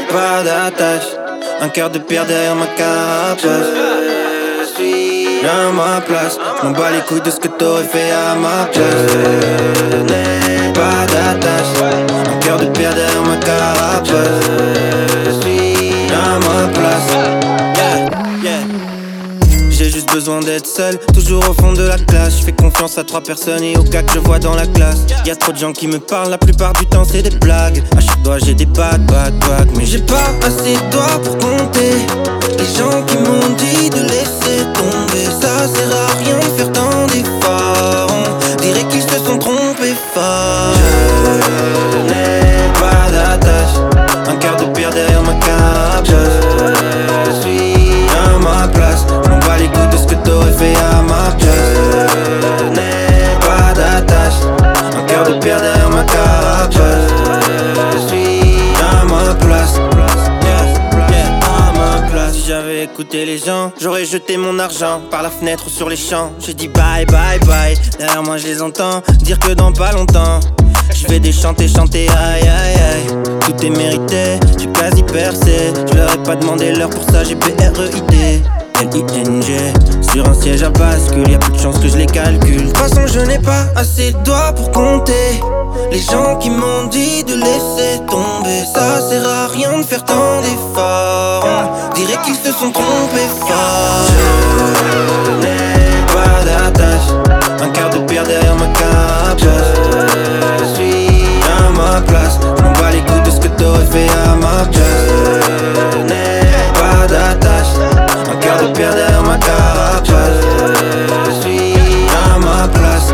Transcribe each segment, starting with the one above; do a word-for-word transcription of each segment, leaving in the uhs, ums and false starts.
pas d'attache. Un cœur de pierre derrière ma carapace. Je suis à ma place. M'en bats les couilles de ce que t'aurais fait à ma place. Je n'ai pas d'attache. Un cœur de pierre derrière ma carapace. Je suis à ma place. Yeah, yeah. J'ai juste besoin d'être seul, toujours au fond de la classe. Je fais confiance à trois personnes et au gars que je vois dans la classe. Y'a trop de gens qui me parlent, la plupart du temps c'est des blagues. À chaque doigt j'ai des bad, bad, bad. Mais j'ai pas assez de doigts pour compter les gens qui m'ont dit de laisser tomber. Ça sert à rien de faire tant d'efforts. On dirait qu'ils se sont trompés fort. Je n'ai pas d'attache. Un cœur de pierre derrière ma carapace. Je suis à ma place. M'en bats les couilles de ce que t'aurais fait à ma place. Je n'ai pas d'attache. Un cœur de pierre derrière ma carapace. Je suis à ma place. Yeah, yeah, à ma place. Si j'avais écouté les gens, j'aurais jeté mon argent par la fenêtre ou sur les champs. J'ai dit bye bye bye. Derrière moi je les entends dire que dans pas longtemps je vais déchanter, chanter, aïe aïe aïe. Tout est mérité, j'ai quasi percé. Je leur ai pas demandé l'heure, pour ça j'ai P R E I D L I N G. Sur un siège à bascule, y'a plus de chance que je les calcule. De toute façon je n'ai pas assez de doigts pour compter les gens qui m'ont dit de laisser tomber. Ça sert à rien de faire tant d'efforts. On dirait qu'ils se sont trompés fort. Je n'ai pas d'attache. Un quart de pierre derrière ma carapace. Je suis à ma place. M'en bats les couilles de ce que t'aurais fait à ma place. Je n'ai pas d'attache. Un quart de pierre derrière ma carapace. Je suis à ma place.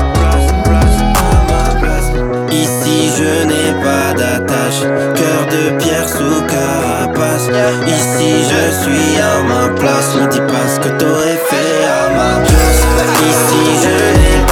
Ici je n'ai pas d'attache. Cœur de pierre sous carapace. Ici je suis à ma place. Me dis pas ce que t'aurais fait à ma place. Ici je n'ai